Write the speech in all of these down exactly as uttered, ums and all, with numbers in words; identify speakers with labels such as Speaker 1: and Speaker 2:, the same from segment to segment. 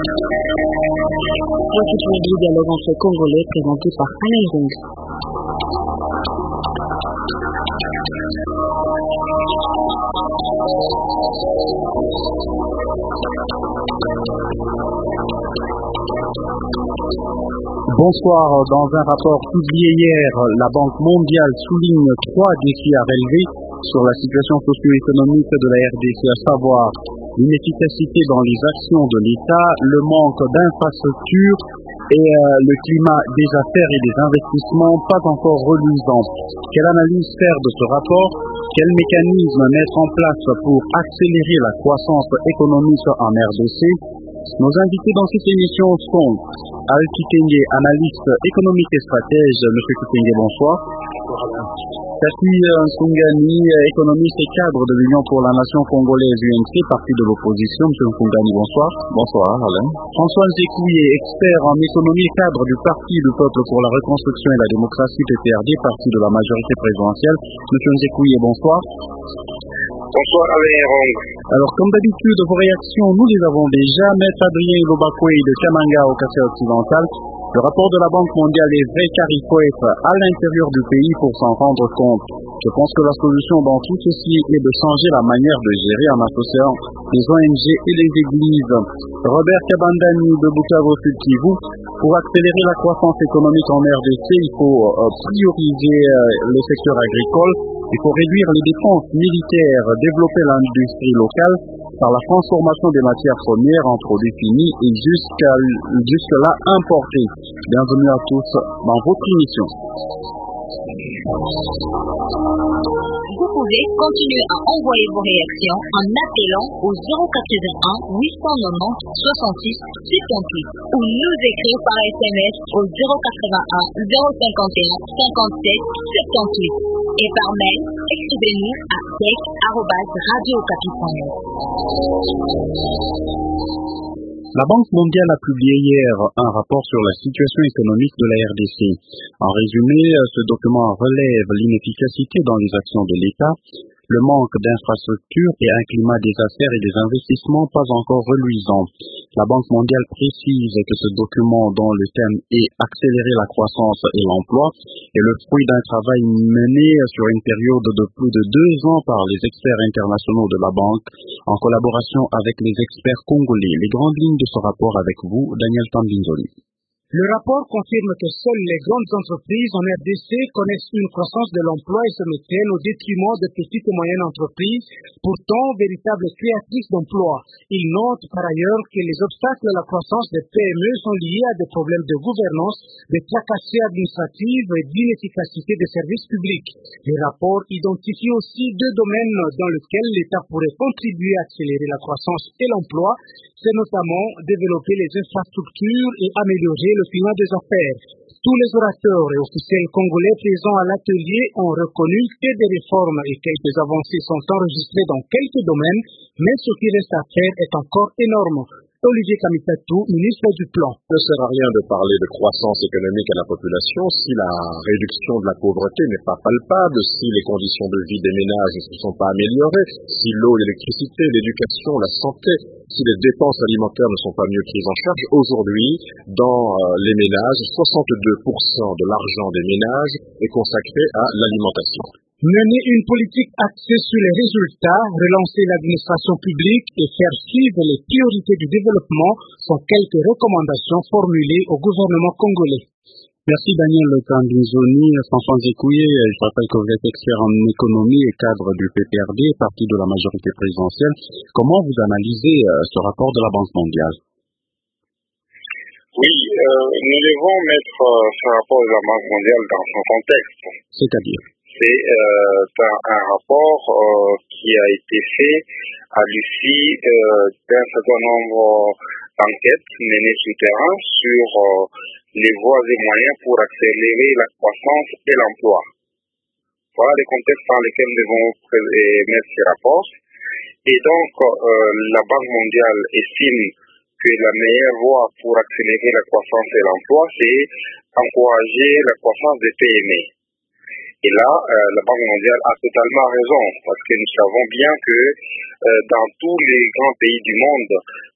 Speaker 1: Profit Radio, dialogue entre Congolais, présenté par Alain Rung.
Speaker 2: Bonsoir. Dans un rapport publié hier, la Banque mondiale souligne trois défis à relever sur la situation socio-économique de la R D C, à savoir l'inefficacité dans les actions de l'État, le manque d'infrastructures et euh, le climat des affaires et des investissements pas encore reluisant. Quelle analyse faire de ce rapport? Quel mécanisme mettre en place pour accélérer la croissance économique en R D C? Nos invités dans cette émission sont Al Kitenge, analyste économique et stratège. Monsieur Kitenge, bonsoir. Tati Nsungani, économiste et cadre de l'Union pour la Nation congolaise U N C, parti de l'opposition. Monsieur Nsungani, bonsoir.
Speaker 3: Bonsoir, Alain.
Speaker 2: François Nzekouye, expert en économie et cadre du Parti du Peuple pour la Reconstruction et la Démocratie, P P R D, parti de la majorité présidentielle. Monsieur Nzekouye, bonsoir.
Speaker 4: Bonsoir Alain Rung.
Speaker 2: Alors, comme d'habitude, vos réactions, nous les avons déjà. Maître Adrien Lobakwe de Kamanga au Kassai occidental. Le rapport de la Banque mondiale est vrai car il faut être à l'intérieur du pays pour s'en rendre compte. Je pense que la solution dans tout ceci est de changer la manière de gérer en associant les O N G et les églises. Robert Kabandani de Bukavu Sud Kivu, pour accélérer la croissance économique en R D C, il faut euh, prioriser euh, le secteur agricole, il faut réduire les dépenses militaires, développer l'industrie locale par la transformation des matières premières en produits finis et jusqu'à jusque-là importés. Bienvenue à tous dans votre émission.
Speaker 5: Vous pouvez continuer à envoyer vos réactions en appelant au zéro quatre-vingt-un huit cent quatre-vingt-dix soixante-six soixante-huit ou nous écrire par S M S au zéro quatre-vingt-un zéro cinquante et un cinquante-sept soixante-huit et par mail, écrivez-nous à tech arobase radio okapi point net.
Speaker 2: La Banque mondiale a publié hier un rapport sur la situation économique de la R D C. En résumé, ce document relève l'inefficacité dans les actions de l'État, le manque d'infrastructures et un climat des affaires et des investissements pas encore reluisant. La Banque mondiale précise que ce document, dont le thème est accélérer la croissance et l'emploi, est le fruit d'un travail mené sur une période de plus de deux ans par les experts internationaux de la Banque, en collaboration avec les experts congolais. Les grandes lignes de ce rapport avec vous, Daniel Tambinzoli.
Speaker 6: Le rapport confirme que seules les grandes entreprises en R D C connaissent une croissance de l'emploi et se maintiennent au détriment des petites et moyennes entreprises, pourtant véritables créatrices d'emplois. Il note par ailleurs que les obstacles à la croissance des P M E sont liés à des problèmes de gouvernance, de tracasseries administratives et d'inefficacité des services publics. Le rapport identifie aussi deux domaines dans lesquels l'État pourrait contribuer à accélérer la croissance et l'emploi. C'est notamment développer les infrastructures et améliorer le climat des affaires. Tous les orateurs et officiels congolais présents à l'atelier ont reconnu que des réformes et quelques avancées sont enregistrées dans quelques domaines, mais ce qui reste à faire est encore énorme. Olivier Kamitatou, ministre du Plan.
Speaker 3: Il ne sert à rien de parler de croissance économique à la population si la réduction de la pauvreté n'est pas palpable, si les conditions de vie des ménages ne se sont pas améliorées, si l'eau, l'électricité, l'éducation, la santé, si les dépenses alimentaires ne sont pas mieux prises en charge. Aujourd'hui, dans euh, les ménages, soixante-deux pour cent de l'argent des ménages est consacré à l'alimentation.
Speaker 6: Mener une politique axée sur les résultats, relancer l'administration publique et faire suivre les priorités du développement sont quelques recommandations formulées au gouvernement congolais.
Speaker 2: Merci Daniel Tambinzoni. François Nzekouye, je rappelle que vous êtes expert en économie et cadre du P P R D, parti de la majorité présidentielle. Comment vous analysez euh, ce rapport de la Banque mondiale?
Speaker 4: Oui, euh, nous devons mettre euh, ce rapport de la Banque mondiale dans son contexte.
Speaker 2: C'est-à-dire?
Speaker 4: C'est euh, un, un rapport euh, qui a été fait à l'issue euh, d'un certain nombre d'enquêtes menées sur le terrain sur euh, les voies et moyens pour accélérer la croissance et l'emploi. Voilà les contextes dans lesquels nous devons mettre ces rapports. Et donc, euh, la Banque mondiale estime que la meilleure voie pour accélérer la croissance et l'emploi, c'est encourager la croissance des P M E. Et là, euh, la Banque mondiale a totalement raison, parce que nous savons bien que euh, dans tous les grands pays du monde,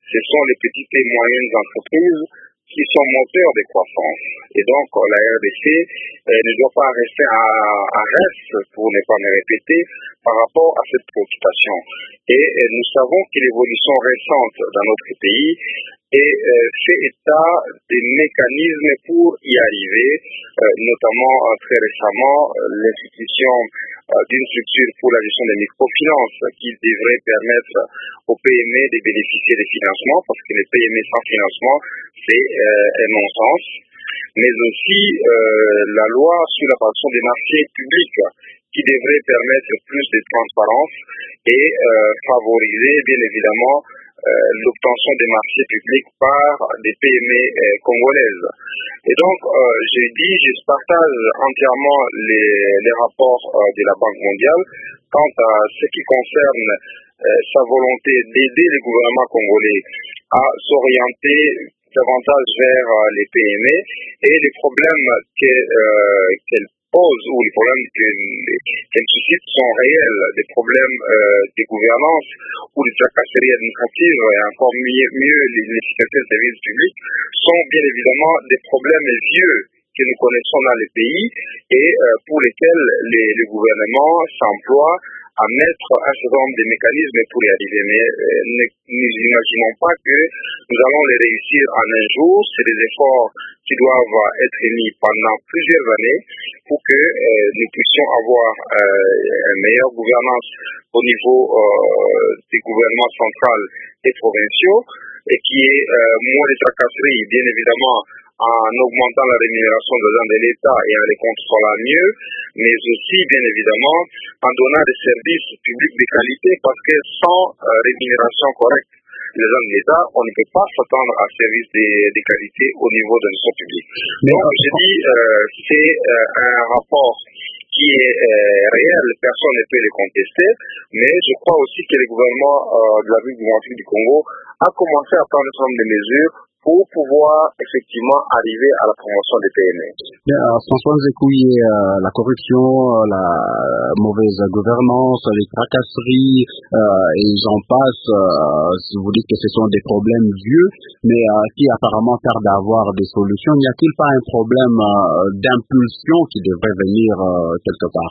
Speaker 4: ce sont les petites et moyennes entreprises qui sont moteurs de croissance. Et donc, la R D C euh, ne doit pas rester à, à reste, pour ne pas me répéter, par rapport à cette préoccupation. Et euh, nous savons que l'évolution récente dans notre pays et euh, fait état des mécanismes pour y arriver, euh, notamment euh, très récemment euh, l'institution euh, d'une structure pour la gestion des microfinances qui devrait permettre aux P M E de bénéficier des financements, parce que les P M E sans financement, c'est euh, un non-sens, mais aussi euh, la loi sur la partition des marchés publics qui devrait permettre plus de transparence et euh, favoriser bien évidemment Euh, l'obtention des marchés publics par des P M E euh, congolaises. Et donc, euh, j'ai dit, je partage entièrement les, les rapports euh, de la Banque mondiale quant à ce qui concerne euh, sa volonté d'aider le gouvernement congolais à s'orienter davantage vers euh, les P M E et les problèmes que, euh, qu'elle pose ou les problèmes qu'elle suscite sont réels, des problèmes euh, de gouvernance ou de tracasseries administratives et encore mieux, mieux l'efficacité des services publics sont bien évidemment des problèmes vieux que nous connaissons dans les pays et euh, pour lesquels les, les gouvernements s'emploient à mettre un certain nombre de mécanismes pour y arriver. Mais euh, ne, nous imaginons pas que nous allons les réussir en un jour. C'est des efforts qui doivent être mis pendant plusieurs années pour que euh, nous puissions avoir euh, une meilleure gouvernance au niveau euh, des gouvernements centraux et provinciaux et qui est euh, moins de tracasseries, bien évidemment, en augmentant la rémunération des agents de l'État et en les contrôlant mieux, mais aussi, bien évidemment, en donnant des services publics de qualité, parce que sans euh, rémunération correcte des agents de l'État, on ne peut pas s'attendre à un service de, de qualité au niveau de l'administration publique. Donc, je dis, euh, c'est euh, un rapport qui est euh, réel, personne ne peut le contester, mais je crois aussi que le gouvernement euh, de la République démocratique du Congo a commencé à prendre un certain nombre de mesures pour pouvoir effectivement arriver à la promotion des P M E.
Speaker 2: Bien, euh, François Nzekouye, euh, la corruption, la mauvaise gouvernance, les tracasseries, euh, et j'en passe, euh, vous dites que ce sont des problèmes vieux, mais euh, qui apparemment tardent à avoir des solutions. N'y a-t-il pas un problème euh, d'impulsion qui devrait venir euh, quelque part?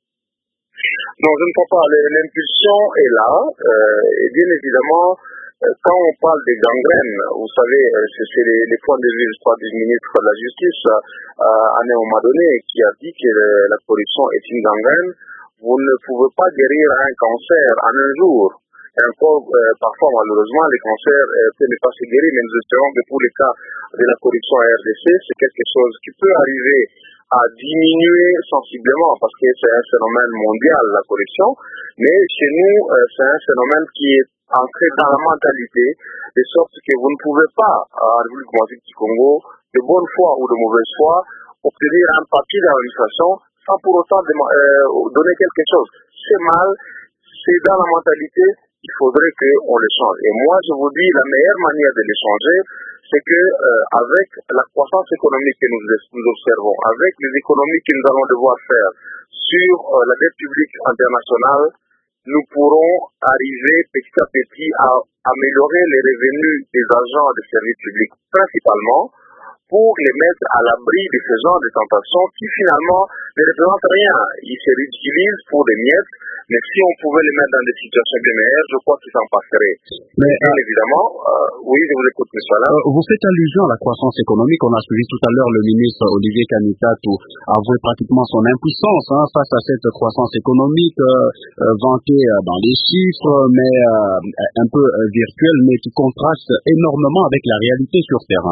Speaker 4: Non, je ne crois pas. L'impulsion est là, euh, et bien évidemment, quand on parle des gangrènes, vous savez, c'est les, les points de vue, je crois, du ministre de la Justice, euh, à un moment donné, qui a dit que le, la corruption est une gangrène. Vous ne pouvez pas guérir un cancer en un jour. Et encore, euh, parfois, malheureusement, les cancers euh, peuvent ne pas se guérir, mais nous espérons que pour les cas de la corruption à R D C, c'est quelque chose qui peut arriver à diminuer sensiblement, parce que c'est un phénomène mondial, la corruption, mais chez nous, euh, c'est un phénomène qui est ancré dans la mentalité, de sorte que vous ne pouvez pas, en République démocratique du Congo, de bonne foi ou de mauvaise foi, obtenir un papier d'administration sans pour autant de, euh, donner quelque chose. C'est mal, c'est dans la mentalité, il faudrait qu'on le change. Et moi, je vous dis, la meilleure manière de le changer, c'est que euh, avec la croissance économique que nous, nous observons, avec les économies que nous allons devoir faire sur euh, la dette publique internationale, nous pourrons arriver petit à petit à améliorer les revenus des agents des services publics, principalement pour les mettre à l'abri de ce genre de tentations qui finalement ne représentent rien. Ils se ridiculisent pour des miettes, mais si on pouvait les mettre dans des situations bien meilleures, je crois qu'ils s'en passeraient. Mais bien euh, évidemment, euh, oui, je vous écoute, monsieur Alain.
Speaker 2: Euh, vous faites allusion à la croissance économique. On a suivi tout à l'heure le ministre Olivier Kanitatou avouer pratiquement son impuissance hein, face à cette croissance économique euh, euh, vantée euh, dans les chiffres, mais euh, un peu euh, virtuelle, mais qui contraste énormément avec la réalité sur terrain.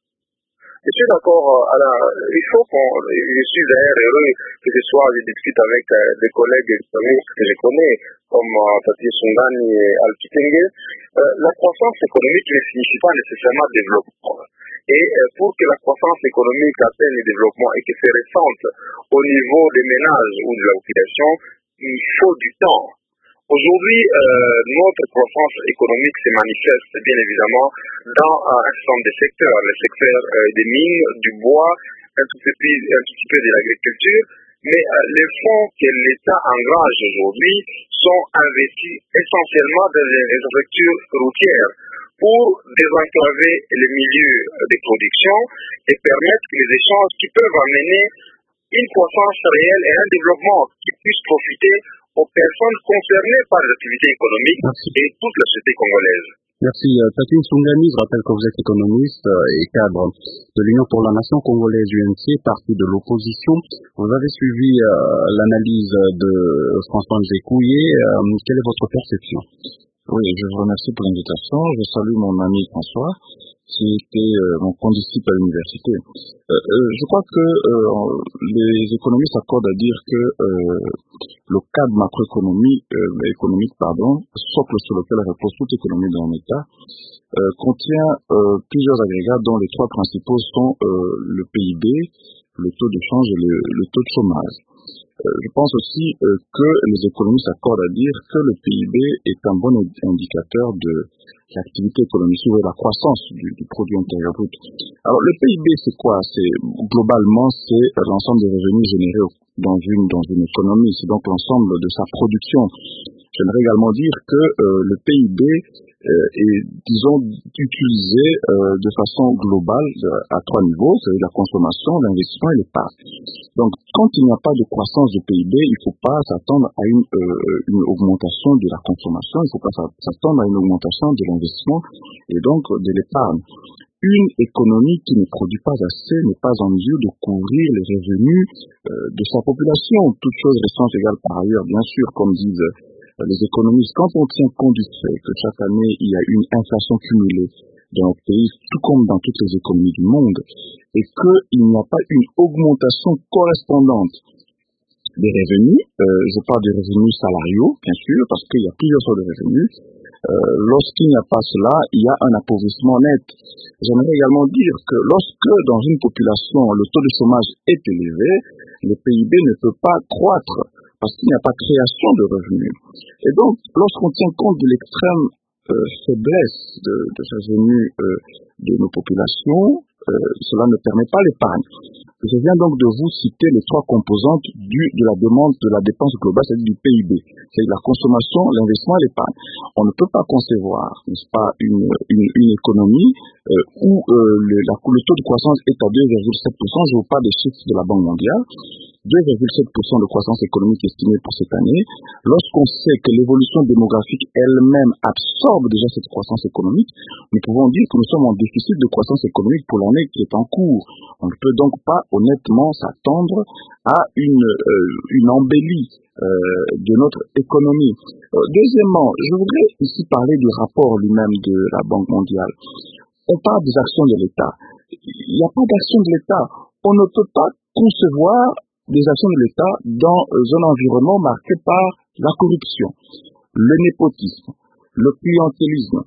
Speaker 4: Je suis d'accord, Alain. Il faut qu'on, je suis d'ailleurs heureux que ce soit, je discute avec euh, des collègues économistes que je connais, comme euh, Tati Sungani et Al Kitenge. Euh, la croissance économique ne signifie pas nécessairement développement. Et euh, pour que la croissance économique atteigne le développement et que se ressente au niveau des ménages ou de la population, il faut du temps. Aujourd'hui, euh, notre croissance économique se manifeste bien évidemment dans un certain nombre de secteurs, le secteur euh, des mines, du bois, un tout petit peu, un tout petit peu de l'agriculture, mais euh, les fonds que l'État engage aujourd'hui sont investis essentiellement dans les infrastructures routières pour désenclaver les milieux de production et permettre les échanges qui peuvent amener une croissance réelle et un développement qui puisse profiter aux personnes concernées par les activités économiques et toute la société congolaise.
Speaker 2: Merci. Tati Nsungani, je rappelle que vous êtes économiste et cadre de l'Union pour la Nation congolaise U N C, parti de l'opposition. Vous avez suivi euh, l'analyse de François Nzekouye. Euh, quelle est votre perception?
Speaker 7: Oui, je vous remercie pour l'invitation. Je salue mon ami François, qui était euh, mon condisciple à l'université. Euh, euh, je crois que euh, les économistes s'accordent à dire que euh, le cadre macroéconomique, euh, économique, pardon, socle sur lequel repose toute économie dans l'État, euh, contient euh, plusieurs agrégats dont les trois principaux sont euh, le P I B, le taux de change et le, le taux de chômage. Euh, je pense aussi euh, que les économistes s'accordent à dire que le P I B est un bon indicateur de l'activité économique, ou de la croissance du, du produit intérieur brut. Alors le P I B, c'est quoi? C'est globalement c'est l'ensemble des revenus générés dans une dans une économie, c'est donc l'ensemble de sa production. J'aimerais également dire que euh, le P I B euh, est, disons, utilisé euh, de façon globale euh, à trois niveaux, c'est-à-dire la consommation, l'investissement et l'épargne. Donc, quand il n'y a pas de croissance du P I B, il ne faut pas s'attendre à une, euh, une augmentation de la consommation, il ne faut pas s'attendre à une augmentation de l'investissement et donc de l'épargne. Une économie qui ne produit pas assez n'est pas en mesure de couvrir les revenus euh, de sa population. Toutes choses restant égales par ailleurs, bien sûr, comme disent euh, les économistes. Quand on tient compte du fait que chaque année, il y a une inflation cumulée dans notre pays, tout comme dans toutes les économies du monde, et qu'il n'y a pas une augmentation correspondante des revenus, euh, je parle des revenus salariaux, bien sûr, parce qu'il y a plusieurs sortes de revenus. Euh, lorsqu'il n'y a pas cela, il y a un appauvrissement net. J'aimerais également dire que lorsque dans une population le taux de chômage est élevé, le P I B ne peut pas croître parce qu'il n'y a pas de création de revenus. Et donc, lorsqu'on tient compte de l'extrême euh, faiblesse de, de ces revenus euh, de nos populations, euh, cela ne permet pas l'épargne. Je viens donc de vous citer les trois composantes du, de la demande de la dépense globale, c'est-à-dire du P I B. C'est la consommation, l'investissement et l'épargne. On ne peut pas concevoir, n'est-ce pas, une, une, une économie euh, où euh, le, la, le taux de croissance est à deux virgule sept pour cent. Je ne veux pas des chiffres de la Banque mondiale. deux virgule sept pour cent de croissance économique estimée pour cette année. Lorsqu'on sait que l'évolution démographique elle-même absorbe déjà cette croissance économique, nous pouvons dire que nous sommes en déficit de croissance économique pour l'année qui est en cours. On ne peut donc pas honnêtement s'attendre à une, euh, une embellie euh, de notre économie. Euh, deuxièmement, je voudrais ici parler du rapport lui-même de la Banque mondiale. On parle des actions de l'État. Il n'y a pas d'action de l'État. On ne peut pas concevoir des actions de l'État dans un environnement marqué par la corruption, le népotisme, le clientélisme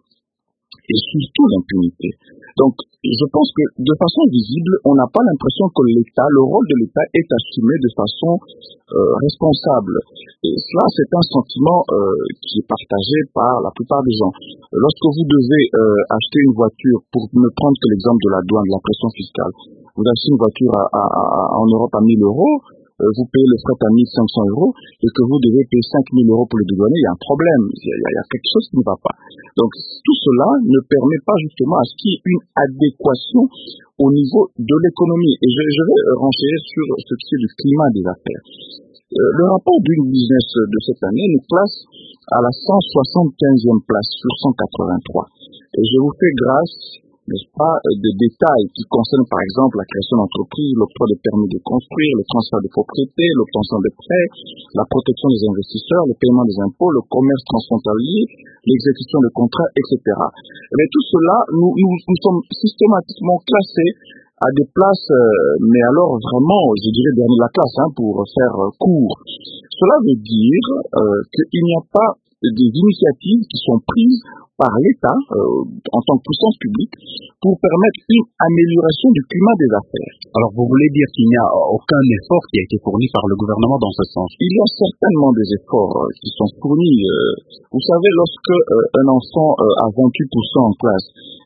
Speaker 7: et surtout l'impunité. Donc, je pense que de façon visible, on n'a pas l'impression que l'État, le rôle de l'État est assumé de façon euh, responsable. Et cela, c'est un sentiment euh, qui est partagé par la plupart des gens. Lorsque vous devez euh, acheter une voiture, pour ne prendre que l'exemple de la douane, de la pression fiscale, vous achetez une voiture à, à, à, en Europe à mille euros, euh, vous payez le fret à mille cinq cents euros, et que vous devez payer cinq mille euros pour le dédouaner, il y a un problème, il y a, il y a quelque chose qui ne va pas. Donc tout cela ne permet pas justement à ce qu'il y ait une adéquation au niveau de l'économie. Et je, je vais renchérir sur ce qui est du climat des affaires. Euh, le rapport d'une business de cette année nous place à la cent soixante-quinzième place sur cent quatre-vingt-trois. Et je vous fais grâce, n'est-ce pas, des détails qui concernent par exemple la création d'entreprises, l'octroi de permis de construire, le transfert de propriété, l'obtention de prêts, la protection des investisseurs, le paiement des impôts, le commerce transfrontalier, l'exécution de contrats, et cetera. Mais tout cela, nous, nous, nous sommes systématiquement classés à des places, euh, mais alors vraiment, je dirais, dernier de la classe, hein, pour faire euh, court. Cela veut dire euh, qu'il n'y a pas des initiatives qui sont prises par l'État, euh, en tant que puissance publique, pour permettre une amélioration du climat des affaires.
Speaker 2: Alors, vous voulez dire qu'il n'y a aucun effort qui a été fourni par le gouvernement dans ce sens?
Speaker 7: Il y a certainement des efforts euh, qui sont fournis. Euh, vous savez, lorsque euh, un enfant euh, a vingt-huit pour cent en classe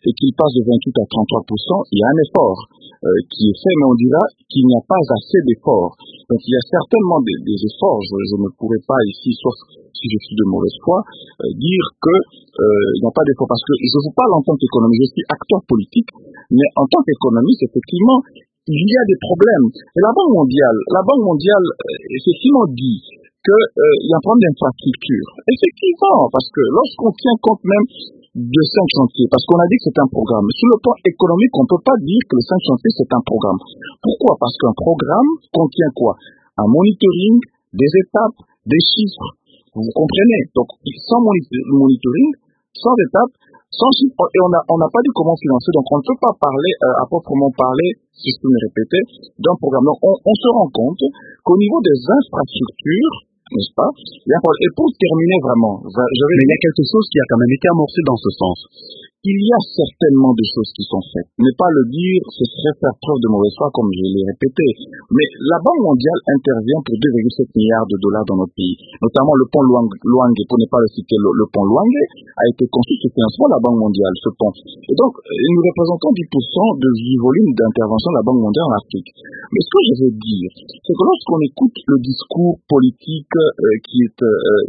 Speaker 7: et qu'il passe de vingt-huit à trente-trois pour cent, il y a un effort euh, qui est fait, mais on dira qu'il n'y a pas assez d'efforts. Donc il y a certainement des, des efforts, je, je ne pourrais pas ici, sauf si je suis de mauvaise foi, euh, dire que euh, il n'y a pas d'efforts, parce que je vous parle en tant qu'économiste, je suis acteur politique, mais en tant qu'économiste, effectivement, il y a des problèmes. Et la Banque mondiale, la Banque mondiale, euh, effectivement dit qu'il euh, y a un problème d'infrastructure. Effectivement, parce que lorsqu'on tient compte même de cinq chantiers, parce qu'on a dit que c'est un programme. Sur le plan économique, on ne peut pas dire que les cinq chantiers, c'est un programme. Pourquoi? Parce qu'un programme contient quoi? Un monitoring, des étapes, des chiffres. Vous comprenez? Donc, sans monitoring, sans étapes, sans chiffres, et on n'a on n'a pas dit comment financer, donc on ne peut pas parler, euh, à proprement parler, si je peux me répéter, d'un programme. Donc, on, on se rend compte qu'au niveau des infrastructures, n'est-ce pas? Et pour terminer vraiment, je vais...
Speaker 2: Mais il y a quelque chose qui a quand même été amorcé dans ce sens.
Speaker 7: Il y a certainement des choses qui sont faites. Ne pas le dire, ce serait faire preuve de mauvaise foi, comme je l'ai répété. Mais la Banque mondiale intervient pour deux virgule sept milliards de dollars dans notre pays. Notamment le pont Luange, pour ne pas le citer, le, le pont Luange a été construit sous financement de la Banque mondiale, ce pont. Et donc, nous représentons dix pour cent du volume d'intervention de la Banque mondiale en Afrique. Mais ce que je veux dire, c'est que lorsqu'on écoute le discours politique euh, qui est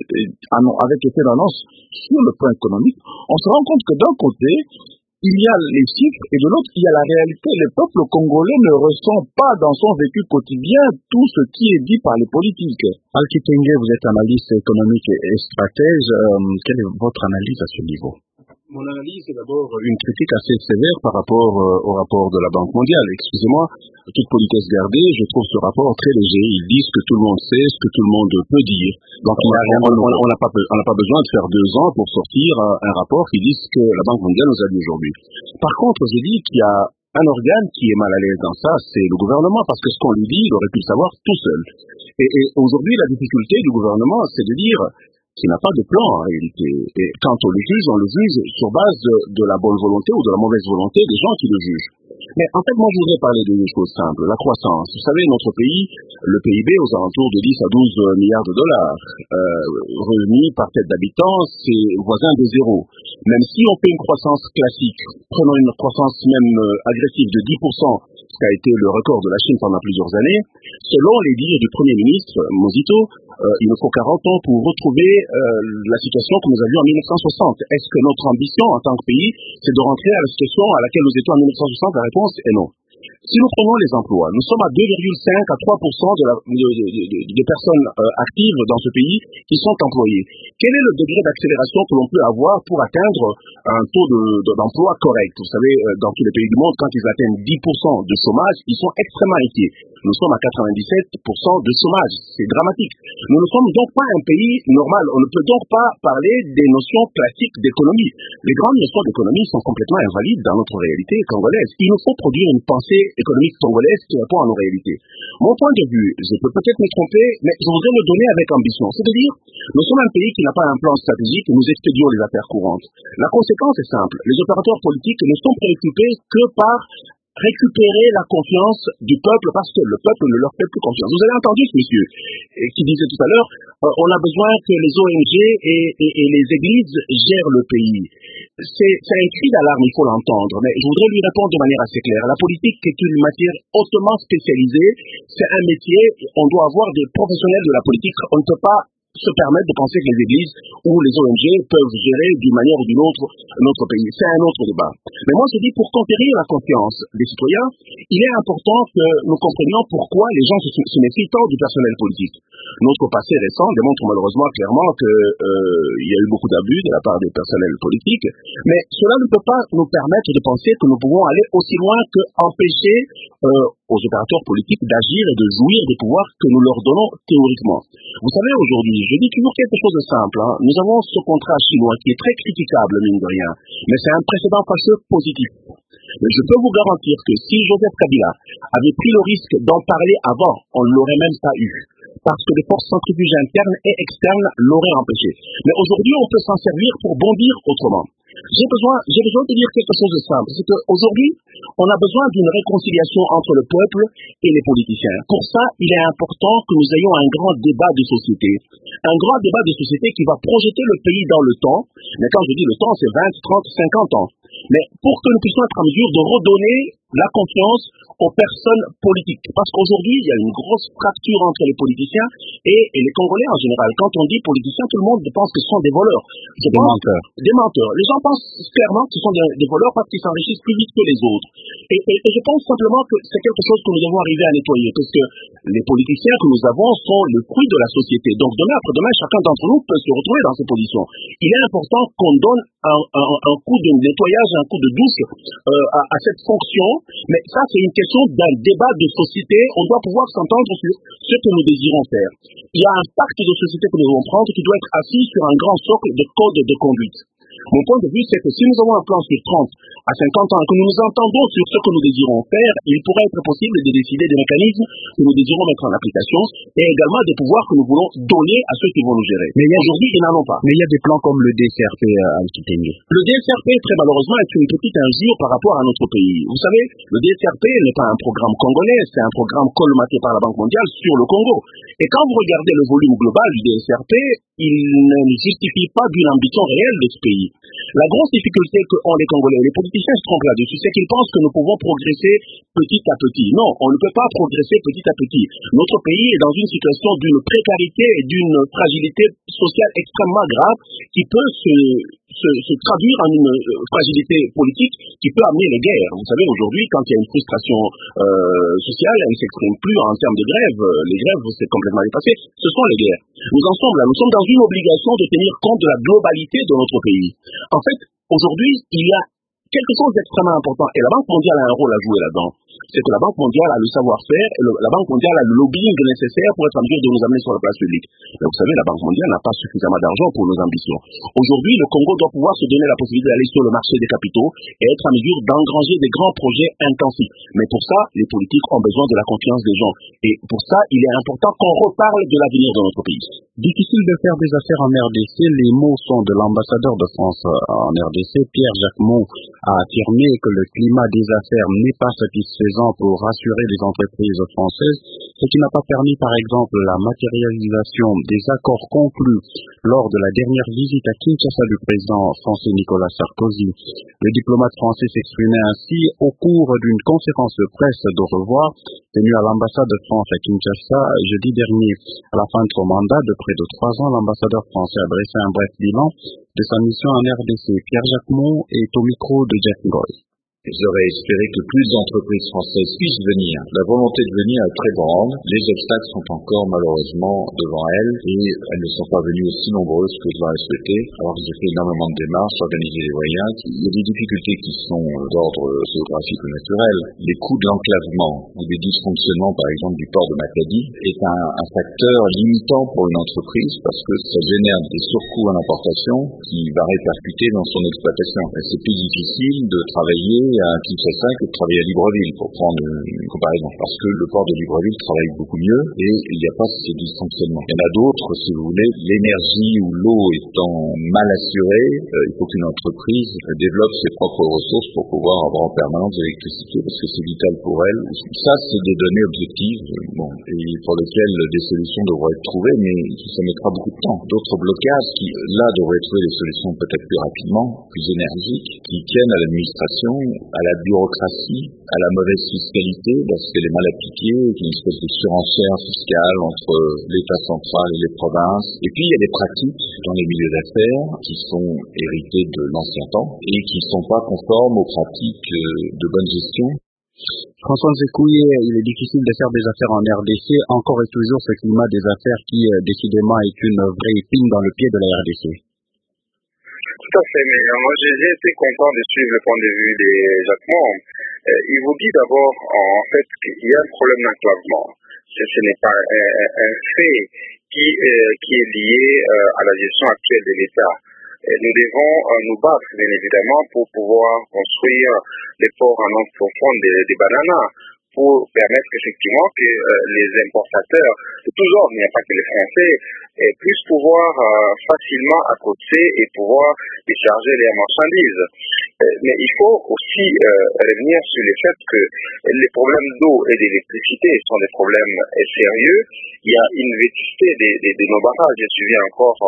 Speaker 7: euh, avec effet d'annonce sur le plan économique, on se rend compte que d'un côté, il y a les chiffres et de l'autre, il y a la réalité. Le peuple congolais ne ressent pas dans son vécu quotidien tout ce qui est dit par les politiques.
Speaker 2: Alki Tenge, vous êtes analyste économique et stratège. Euh, quelle est votre analyse à ce niveau?
Speaker 8: Mon analyse est d'abord une critique assez sévère par rapport euh, au rapport de la Banque mondiale. Excusez-moi, toute politesse gardée, je trouve ce rapport très léger. Ils disent que tout le monde sait, ce que tout le monde peut dire. Donc on n'a pas, pas besoin de faire deux ans pour sortir un, un rapport qui dit ce que la Banque mondiale nous a dit aujourd'hui. Par contre, je dis qu'il y a un organe qui est mal à l'aise dans ça, c'est le gouvernement, parce que ce qu'on lui dit, il aurait pu le savoir tout seul. Et, et aujourd'hui, la difficulté du gouvernement, c'est de dire qu'il n'a pas de plan en réalité. Et quand on le juge, on le juge sur base de, de la bonne volonté ou de la mauvaise volonté des gens qui le jugent. Mais en fait, moi, je voudrais parler de deux choses simples. La croissance. Vous savez, notre pays, le P I B aux alentours de dix à douze milliards de dollars. Euh, revenu par tête d'habitant, c'est voisin de zéro. Même si on fait une croissance classique, prenons une croissance même euh, agressive de dix pour cent, ce qui a été le record de la Chine pendant plusieurs années, selon les dires du Premier ministre, Mozito, euh, il nous faut quarante ans pour retrouver euh, la situation que nous avions en mille neuf cent soixante. Est-ce que notre ambition en tant que pays, c'est de rentrer à la situation à laquelle nous étions en mille neuf cent soixante? La réponse est non. Si nous prenons les emplois, nous sommes à deux virgule cinq à trois pour cent de la, de, de, de, de personnes euh, actives dans ce pays qui sont employées. Quel est le degré d'accélération que l'on peut avoir pour atteindre un taux de, de, d'emploi correct? Vous savez, euh, dans tous les pays du monde, quand ils atteignent dix pour cent de chômage, ils sont extrêmement inquiets. Nous sommes à quatre-vingt-dix-sept pour cent de chômage. C'est dramatique. Nous ne sommes donc pas un pays normal. On ne peut donc pas parler des notions classiques d'économie. Les grandes notions d'économie sont complètement invalides dans notre réalité congolaise. Il nous faut produire une pensée économique congolaise qui répond à nos réalités. Mon point de vue, je peux peut-être me tromper, mais je voudrais le donner avec ambition. C'est-à-dire, nous sommes un pays qui n'a pas un plan stratégique, nous expédions les affaires courantes. La conséquence est simple. Les opérateurs politiques ne sont préoccupés que par récupérer la confiance du peuple parce que le peuple ne leur fait plus confiance. Vous avez entendu ce monsieur qui disait tout à l'heure, euh, on a besoin que les O N G et, et, et les églises gèrent le pays. C'est, c'est un cri d'alarme, il faut l'entendre, mais je voudrais lui répondre de manière assez claire. La politique est une matière hautement spécialisée, c'est un métier, on doit avoir des professionnels de la politique, on ne peut pas se permettre de penser que les églises ou les O N G peuvent gérer d'une manière ou d'une autre notre pays. C'est un autre débat. Mais moi, je dis, pour conquérir la confiance des citoyens, il est important que nous comprenions pourquoi les gens se, se méfient tant du personnel politique. Notre passé récent démontre malheureusement clairement qu'il euh, y a eu beaucoup d'abus de la part des personnels politiques, mais cela ne peut pas nous permettre de penser que nous pouvons aller aussi loin que empêcher euh, aux opérateurs politiques d'agir et de jouir des pouvoirs que nous leur donnons théoriquement. Vous savez, aujourd'hui, je dis toujours quelque chose de simple. Hein. Nous avons ce contrat chinois qui est très critiquable, mine de rien, mais c'est un précédent fâcheux positif. Mais je peux vous garantir que si Joseph Kabila avait pris le risque d'en parler avant, on ne l'aurait même pas eu. Parce que les forces centrifuges internes et externes l'auraient empêché. Mais aujourd'hui, on peut s'en servir pour bondir autrement. J'ai besoin, j'ai besoin de dire quelque chose de simple. C'est qu'aujourd'hui, on a besoin d'une réconciliation entre le peuple et les politiciens. Pour ça, il est important que nous ayons un grand débat de société. Un grand débat de société qui va projeter le pays dans le temps. Mais quand je dis le temps, c'est vingt, trente, cinquante ans. mais pour que nous puissions être en mesure de redonner la confiance aux personnes politiques. Parce qu'aujourd'hui, il y a une grosse fracture entre les politiciens et, et les Congolais en général. Quand on dit politiciens, tout le monde pense que ce sont des voleurs.
Speaker 2: Des menteurs.
Speaker 8: Des menteurs. Les gens pensent clairement que ce sont des, des voleurs parce qu'ils s'enrichissent plus vite que les autres. Et, et, et je pense simplement que c'est quelque chose que nous devons arriver à nettoyer. Parce que les politiciens que nous avons sont le fruit de la société. Donc demain après-demain, chacun d'entre nous peut se retrouver dans ces positions. Il est important qu'on donne un, un, un coup de nettoyage, un coup de douce euh, à, à cette fonction. Mais ça, c'est une question d'un débat de société. On doit pouvoir s'entendre sur ce que nous désirons faire. Il y a un pacte de société que nous devons prendre qui doit être assis sur un grand socle de code de conduite. Mon point de vue, c'est que si nous avons un plan sur trente à cinquante ans et que nous nous entendons sur ce que nous désirons faire, il pourrait être possible de décider des mécanismes que nous désirons mettre en application et également des pouvoirs que nous voulons donner à ceux qui vont nous gérer.
Speaker 2: Mais
Speaker 8: aujourd'hui, ils n'en ont pas.
Speaker 2: Mais il y a des plans comme le D C R P à Alkitenge.
Speaker 8: Le D C R P, très malheureusement, est une petite injure par rapport à notre pays. Vous savez, le D C R P n'est pas un programme congolais, c'est un programme colmaté par la Banque mondiale sur le Congo. Et quand vous regardez le volume global du D C R P, il ne justifie pas d'une ambition réelle de ce pays. La grosse difficulté qu'ont les Congolais, les politiciens se trompent là-dessus, c'est qu'ils pensent que nous pouvons progresser petit à petit. Non, on ne peut pas progresser petit à petit. Notre pays est dans une situation d'une précarité et d'une fragilité sociale extrêmement grave qui peut se, se, se traduire en une fragilité politique qui peut amener les guerres. Vous savez, aujourd'hui, quand il y a une frustration euh, sociale, elle ne s'exprime plus en termes de grève. Les grèves, c'est complètement dépassé. Ce sont les guerres. Nous en sommes là. Nous sommes dans une obligation de tenir compte de la globalité de notre pays. En fait, aujourd'hui, il y a quelque chose d'extrêmement important. Et la Banque mondiale a un rôle à jouer là-dedans. C'est que la Banque mondiale a le savoir-faire et le, la Banque mondiale a le lobbying nécessaire pour être en mesure de nous amener sur la place publique. Mais vous savez, la Banque mondiale n'a pas suffisamment d'argent pour nos ambitions. Aujourd'hui, le Congo doit pouvoir se donner la possibilité d'aller sur le marché des capitaux et être en mesure d'engranger des grands projets intensifs. Mais pour ça, les politiques ont besoin de la confiance des gens. Et pour ça, il est important qu'on reparle de l'avenir de notre pays.
Speaker 2: Difficile de faire des affaires en R D C. Les mots sont de l'ambassadeur de France en R D C, Pierre Jacquemont, a affirmé que le climat des affaires n'est pas satisfaisant pour rassurer les entreprises françaises, ce qui n'a pas permis par exemple la matérialisation des accords conclus lors de la dernière visite à Kinshasa du président français Nicolas Sarkozy. Le diplomate français s'exprimait ainsi au cours d'une conférence de presse de revoir tenue à l'ambassade de France à Kinshasa jeudi dernier. À la fin de son mandat de près de trois ans, l'ambassadeur français a dressé un bref bilan de sa mission en R D C. Pierre Jacquemont est au micro de Jeff Ngoy.
Speaker 9: J'aurais espéré que plus d'entreprises françaises puissent venir. La volonté de venir est très grande. Les obstacles sont encore malheureusement devant elles et elles ne sont pas venues aussi nombreuses que je l'aurais souhaité. Alors j'ai fait énormément de démarches, organisé des voyages. Il y a des difficultés qui sont d'ordre géographique ou naturel. Les coûts de l'enclavement ou des dysfonctionnements par exemple du port de Matadi est un, un facteur limitant pour une entreprise parce que ça génère des surcoûts en importation qui va répercuter dans son exploitation. Et c'est plus difficile de travailler à Kinshasa que de travailler à Libreville, pour prendre une comparaison. Parce que le port de Libreville travaille beaucoup mieux et il n'y a pas ces dysfonctionnements. Il y en a d'autres, si vous voulez, l'énergie ou l'eau étant mal assurée, euh, il faut qu'une entreprise développe ses propres ressources pour pouvoir avoir en permanence de l'électricité, parce que c'est vital pour elle. Ça, c'est des données objectives, bon, et pour lesquelles des solutions devront être trouvées, mais ça mettra beaucoup de temps. D'autres blocages qui, là, devraient trouver des solutions peut-être plus rapidement, plus énergiques, qui tiennent à l'administration, à la bureaucratie, à la mauvaise fiscalité, parce qu'elle est mal appliquée, qu'il y a une espèce de surenchère fiscale entre l'État central et les provinces. Et puis il y a des pratiques dans les milieux d'affaires qui sont héritées de l'ancien temps et qui ne sont pas conformes aux pratiques de bonne gestion.
Speaker 2: François Nzekouye, il est difficile de faire des affaires en R D C, encore et toujours ce climat des affaires qui, décidément, est une vraie épine dans le pied de la R D C.
Speaker 4: Tout à fait, mais moi j'ai été content de suivre le point de vue de Jacquemont. Euh, il vous dit d'abord en fait qu'il y a un problème d'enclavement. Ce, ce n'est pas un, un fait qui, euh, qui est lié euh, à la gestion actuelle de l'État. Et nous devons euh, nous battre bien évidemment pour pouvoir construire les ports en eau profonde des, des bananas, pour permettre effectivement que euh, les importateurs, de tous ordres, il n'y a pas que les Français, eh, puissent pouvoir euh, facilement accoster et pouvoir décharger les marchandises. Euh, mais il faut aussi euh, revenir sur le fait que les problèmes d'eau et d'électricité sont des problèmes euh, sérieux. Il y a une vétusté de, de, de nos barrages. Je me souviens encore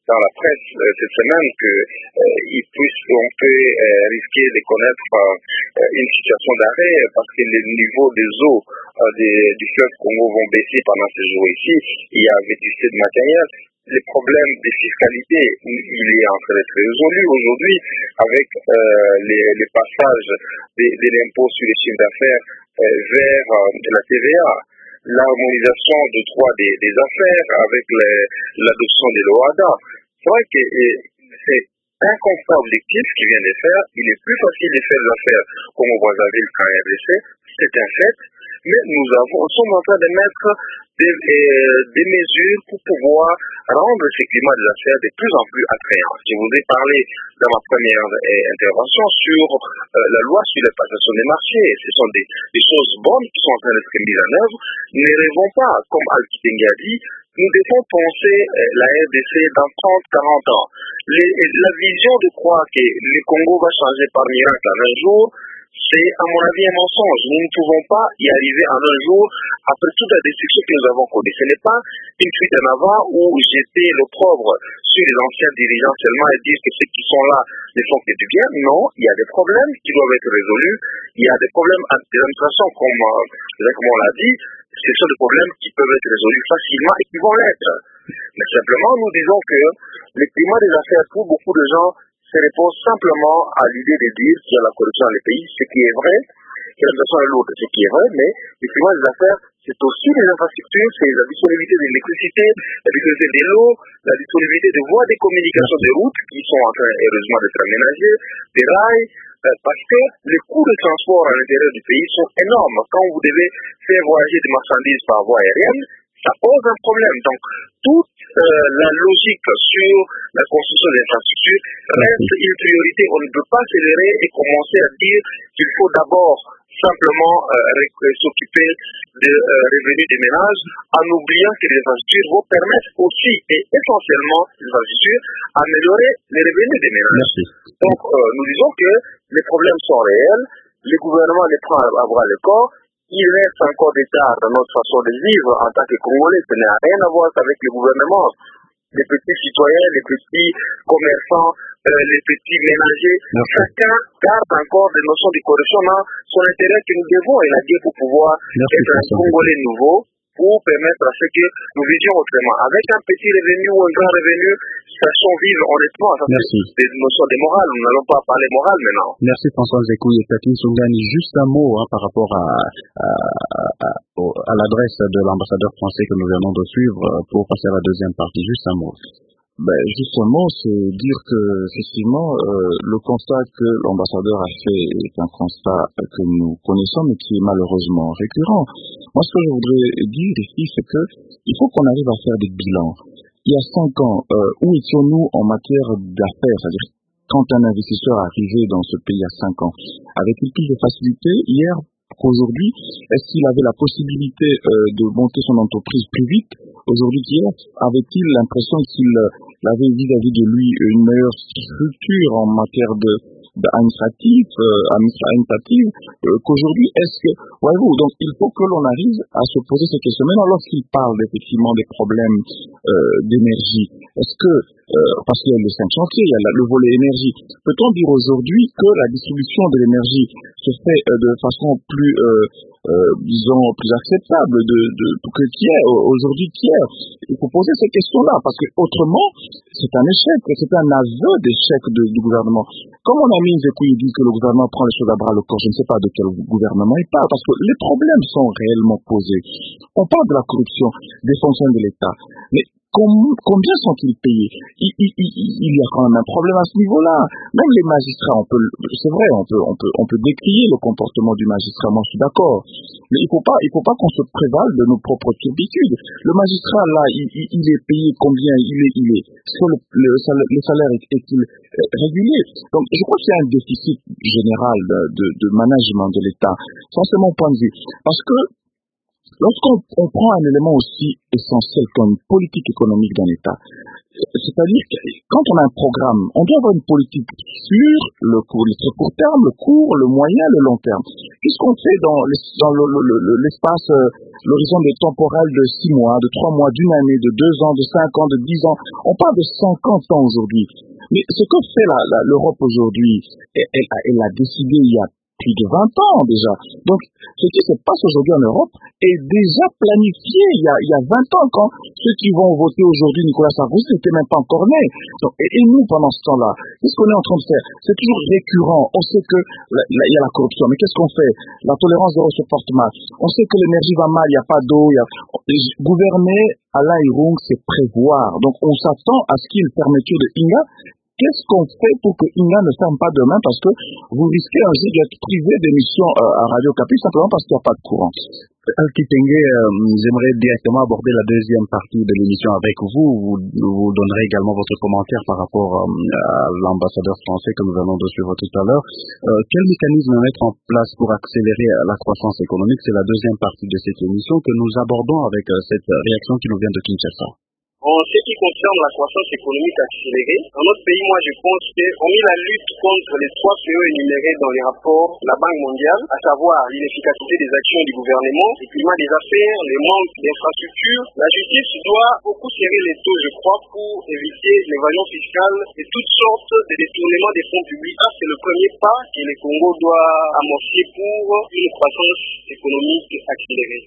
Speaker 4: dans la presse euh, cette semaine que euh, il puisse, on peut euh, risquer de connaître euh, une situation d'arrêt parce que les niveaux des eaux euh, des, du fleuve Congo vont baisser pendant ces jours ici. Il y a vétusté de matériel. Les problèmes de fiscalité, il est en train d'être résolu aujourd'hui avec euh, les, les passages de, de l'impôt sur les chiffres d'affaires euh, vers euh, la T V A. L'harmonisation de droit des, des affaires avec l'adoption de l'O A D A. C'est vrai que et, c'est un constat objectif qui vient de faire. Il est plus facile de faire des affaires comme au Brazzaville qu'en R D C, c'est un fait, mais nous avons, nous sommes en train de mettre des, euh, des mesures pour pouvoir rendre ce climat des affaires de plus en plus attrayant. Je vous ai parlé dans ma première euh, intervention sur euh, la loi sur la passation des marchés. Ce sont des, des choses bonnes qui sont en train d'être mises en œuvre. Ne rêvons pas, comme Al-Kitenge a dit, nous devons penser euh, la R D C dans trente à quarante ans. Les, la vision de croire que le Congo va changer par miracle en un jour, c'est à mon avis un mensonge. Nous ne pouvons pas y arriver en un jour après toute la destruction que nous avons connue. Ce n'est pas une fuite en avant où jeter l'opprobre sur les anciens dirigeants seulement et dire que ceux qui sont là ne font que du bien. Non, il y a des problèmes qui doivent être résolus. Il y a des problèmes de l'administration, comme, euh, comme on l'a dit. Ce sont des problèmes qui peuvent être résolus facilement et qui vont l'être. Mais simplement, nous disons que le climat des affaires pour beaucoup de gens se repose simplement à l'idée de dire qu'il y a la corruption dans les pays, ce qui est vrai, que la situation est lourde, ce qui est vrai, mais le climat des affaires, c'est aussi les infrastructures, c'est la disponibilité de l'électricité, la disponibilité de l'eau, la disponibilité de voies de communication des routes qui sont en train, heureusement, d'être aménagées, des rails, parce que les coûts de transport à l'intérieur du pays sont énormes. Quand vous devez faire voyager des marchandises par voie aérienne, ça pose un problème. Donc, toute euh, la logique sur la construction des infrastructures reste une priorité. On ne peut pas accélérer et commencer à dire qu'il faut d'abord simplement euh, s'occuper des euh, revenus des ménages en oubliant que les infrastructures vont permettre aussi et essentiellement les infrastructures améliorer les revenus des ménages.
Speaker 2: Merci.
Speaker 4: Donc, euh, nous disons que les problèmes sont réels, le gouvernement les prend à bras le corps. Il reste encore des tares dans notre façon de vivre en tant que Congolais. Ça n'a rien à voir avec le gouvernement. Les petits citoyens, les petits commerçants, euh, les petits ménagers,
Speaker 2: Merci.
Speaker 4: Chacun garde encore des notions de corruption dans son intérêt que nous devons élaguer pour pouvoir
Speaker 2: Merci,
Speaker 4: être un Congolais nouveau, pour permettre à ce que nous vivions autrement. Avec un petit revenu ou un grand revenu, sachons vivre honnêtement. Ça,
Speaker 2: Merci.
Speaker 4: c'est des notions de morale. Nous n'allons pas parler morale maintenant.
Speaker 2: Merci François Zekou et Catherine Songani. Juste un mot hein, par rapport à, à, à, à l'adresse de l'ambassadeur français que nous venons de suivre pour passer à la deuxième partie. Juste un mot. Ben, justement, c'est dire que, effectivement, euh, le constat que l'ambassadeur a fait est un constat que nous connaissons, mais qui est malheureusement récurrent. Moi, ce que je voudrais dire ici, c'est que il faut qu'on arrive à faire des bilans. Il y a cinq ans, euh, où étions-nous en matière d'affaires? C'est-à-dire, quand un investisseur arrivait dans ce pays il y a cinq ans, avait-il plus de facilité hier qu'aujourd'hui? Est-ce qu'il avait la possibilité euh, de monter son entreprise plus vite aujourd'hui qu'hier? Avait-il l'impression qu'il euh, avait vis-à-vis de lui une meilleure structure en matière de administratif, euh, administrative euh, qu'aujourd'hui? Est-ce que, voyez-vous, donc il faut que l'on arrive à se poser ces questions. Maintenant, lorsqu'il parle effectivement des problèmes euh, d'énergie, est-ce que, euh, parce qu'il y a les cinq chantiers, il y a la, le volet énergie, peut-on dire aujourd'hui que la distribution de l'énergie se fait euh, de façon plus, euh, euh, disons, plus acceptable de, de, que qu'hier, aujourd'hui qu'hier? Il faut poser ces questions-là, parce que autrement, c'est un échec, c'est un aveu d'échec de, du gouvernement. Comme on a mis Zekou, il dit que le gouvernement prend les choses à bras le corps, je ne sais pas de quel gouvernement il parle, parce que les problèmes sont réellement posés. On parle de la corruption des fonctions de l'État, mais combien sont-ils payés? il, il, il, il y a quand même un problème à ce niveau-là. Même les magistrats, on peut, c'est vrai, on peut, on peut, on peut décrier le comportement du magistrat, moi je suis d'accord. Mais il faut pas, il faut pas qu'on se prévale de nos propres turpitudes. Le magistrat, là, il, il, il est payé combien? Il est, il est, sur le, le, salaire, le salaire est, est-il régulier? Donc, je crois qu'il y a un déficit général de, de, de management de l'État, sans ce mon point de vue. Parce que,
Speaker 7: Lorsqu'on on prend un élément aussi essentiel comme politique économique d'un État, c'est-à-dire que quand on a un programme, on doit avoir une politique sur le court, le très court terme, le court, le moyen, le long terme. Qu'est-ce qu'on fait dans, les, dans le, le, le, l'espace, euh, l'horizon de temporel de six mois, de trois mois, d'une année, de deux ans, de cinq ans, de dix ans? On parle de cinquante ans aujourd'hui. Mais ce que fait la, la, l'Europe aujourd'hui, elle, elle, elle a décidé il y a plus de vingt ans déjà. Donc, ce qui se passe aujourd'hui en Europe est déjà planifié il y a, il y a vingt ans, quand ceux qui vont voter aujourd'hui Nicolas Sarkozy n'étaient même pas encore nés. Donc, et, et nous, pendant ce temps-là, qu'est-ce qu'on est en train de faire? C'est toujours récurrent. On sait que là, il y a la corruption, mais qu'est-ce qu'on fait? La tolérance zéro se porte mal. On sait que l'énergie va mal, il n'y a pas d'eau. Il y a... Gouverner à l'Aïroung, c'est prévoir. Donc, on s'attend à ce qu'il y ait une fermeture de Inga. Qu'est-ce qu'on fait pour que Inga ne ferme pas demain? Parce que vous risquez un jour d'être privé d'émissions euh, à Radio Capi, simplement parce qu'il n'y a pas de courant.
Speaker 2: Alkitenge, euh, j'aimerais directement aborder la deuxième partie de l'émission avec vous. Vous, vous donnerez également votre commentaire par rapport euh, à l'ambassadeur français que nous allons de suivre tout à l'heure. Euh, quel mécanisme mettre en place pour accélérer la croissance économique? C'est la deuxième partie de cette émission que nous abordons avec euh, cette réaction qui nous vient de Kinshasa.
Speaker 10: En ce qui concerne la croissance économique accélérée, dans notre pays, moi je pense que, hormis la lutte contre les trois fléaux énumérés dans les rapports de la Banque mondiale, à savoir l'inefficacité des actions du gouvernement, le climat des affaires, les manques d'infrastructures, la justice doit beaucoup serrer les taux, je crois, pour éviter l'évasion fiscale et toutes sortes de détournements des fonds publics. Ça, c'est le premier pas que le Congo doit amorcer pour une croissance économique accélérée.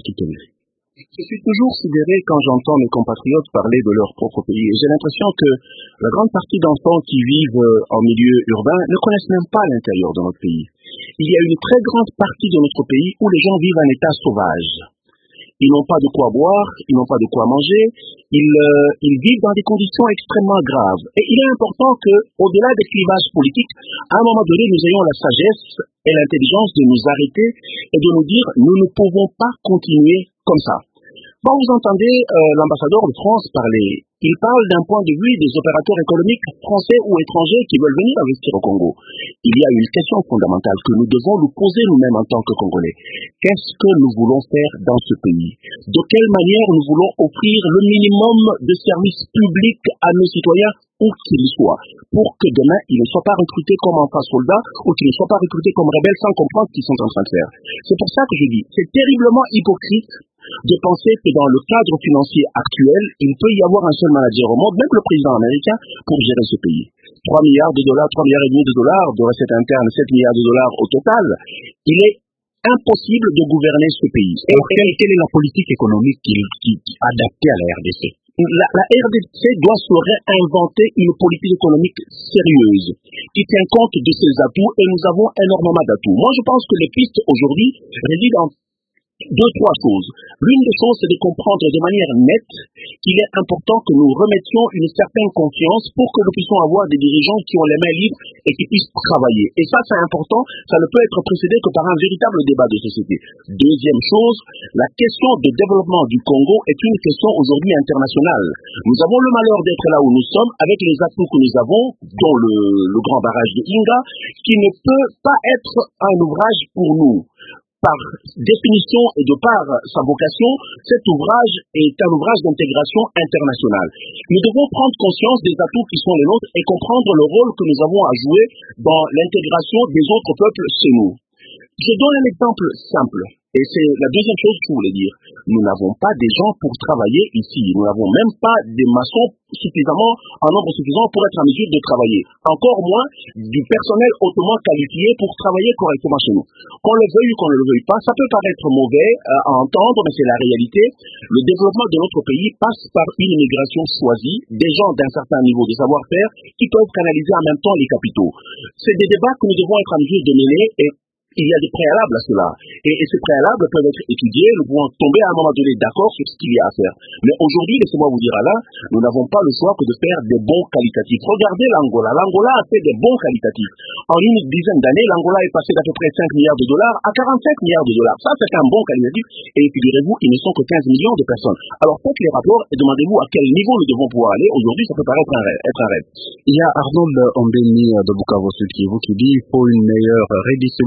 Speaker 2: Je suis toujours sidéré quand j'entends mes compatriotes parler de leur propre pays. J'ai l'impression que la grande partie d'enfants qui vivent en milieu urbain ne connaissent même pas l'intérieur de notre pays. Il y a une très grande partie de notre pays où les gens vivent en état sauvage. Ils n'ont pas de quoi boire, ils n'ont pas de quoi manger, ils, euh, ils vivent dans des conditions extrêmement graves. Et il est important que, au-delà des clivages politiques, à un moment donné, nous ayons la sagesse et l'intelligence de nous arrêter et de nous dire « nous ne pouvons pas continuer comme ça ». Quand vous entendez euh, l'ambassadeur de France parler, il parle d'un point de vue des opérateurs économiques français ou étrangers qui veulent venir investir au Congo. Il y a une question fondamentale que nous devons nous poser nous-mêmes en tant que Congolais. Qu'est-ce que nous voulons faire dans ce pays? De quelle manière nous voulons offrir le minimum de services publics à nos citoyens, où qu'ils soient, pour que demain, ils ne soient pas recrutés comme enfants soldats ou qu'ils ne soient pas recrutés comme rebelles sans comprendre ce qu'ils sont en train de faire. C'est pour ça que je dis, c'est terriblement hypocrite de penser que dans le cadre financier actuel, il peut y avoir un seul manager au monde, même le président américain, pour gérer ce pays. trois milliards de dollars, trois milliards et demi de dollars de recettes internes, sept milliards de dollars au total. Il est impossible de gouverner ce pays. Et, et quelle, quelle est la politique économique qui, qui, qui adaptée à la R D C? La, la R D C doit se réinventer une politique économique sérieuse qui tient compte de ses atouts, et nous avons énormément d'atouts. Moi, je pense que les pistes aujourd'hui résident en deux, trois choses. L'une des choses, c'est de comprendre de manière nette qu'il est important que nous remettions une certaine confiance pour que nous puissions avoir des dirigeants qui ont les mains libres et qui puissent travailler. Et ça, c'est important. Ça ne peut être précédé que par un véritable débat de société. Deuxième chose, la question de développement du Congo est une question aujourd'hui internationale. Nous avons le malheur d'être là où nous sommes avec les atouts que nous avons, dont le, le grand barrage de Inga, qui ne peut pas être un ouvrage pour nous. Par définition et de par sa vocation, cet ouvrage est un ouvrage d'intégration internationale. Nous devons prendre conscience des atouts qui sont les nôtres et comprendre le rôle que nous avons à jouer dans l'intégration des autres peuples chez nous. Je donne un exemple simple. Et c'est la deuxième chose que je voulais dire. Nous n'avons pas des gens pour travailler ici. Nous n'avons même pas des maçons suffisamment, en nombre suffisant pour être en mesure de travailler. Encore moins du personnel hautement qualifié pour travailler correctement chez nous. Qu'on le veuille ou qu'on ne le veuille pas, ça peut paraître mauvais euh, à entendre, mais c'est la réalité. Le développement de notre pays passe par une immigration choisie, des gens d'un certain niveau de savoir-faire qui peuvent canaliser en même temps les capitaux. C'est des débats que nous devons être en mesure de mener et il y a des préalables à cela. Et, et ces préalables peuvent être étudiés, nous pouvons tomber à un moment donné d'accord sur ce qu'il y a à faire. Mais aujourd'hui, laissez-moi vous dire, Alain, nous n'avons pas le choix que de faire des bons qualitatifs. Regardez l'Angola. L'Angola a fait des bons qualitatifs. En une dizaine d'années, l'Angola est passé d'à peu près cinq milliards de dollars à quarante-cinq milliards de dollars. Ça, c'est un bon qualitatif. Et figurez-vous, ils ne sont que quinze millions de personnes. Alors faites les rapports et demandez-vous à quel niveau nous devons pouvoir aller. Aujourd'hui, ça peut paraître un rêve, être un rêve.
Speaker 11: Il y a Arnold Ombeni de Bukavu Sud Kivu qui dit qu'il faut une meilleure redistribution des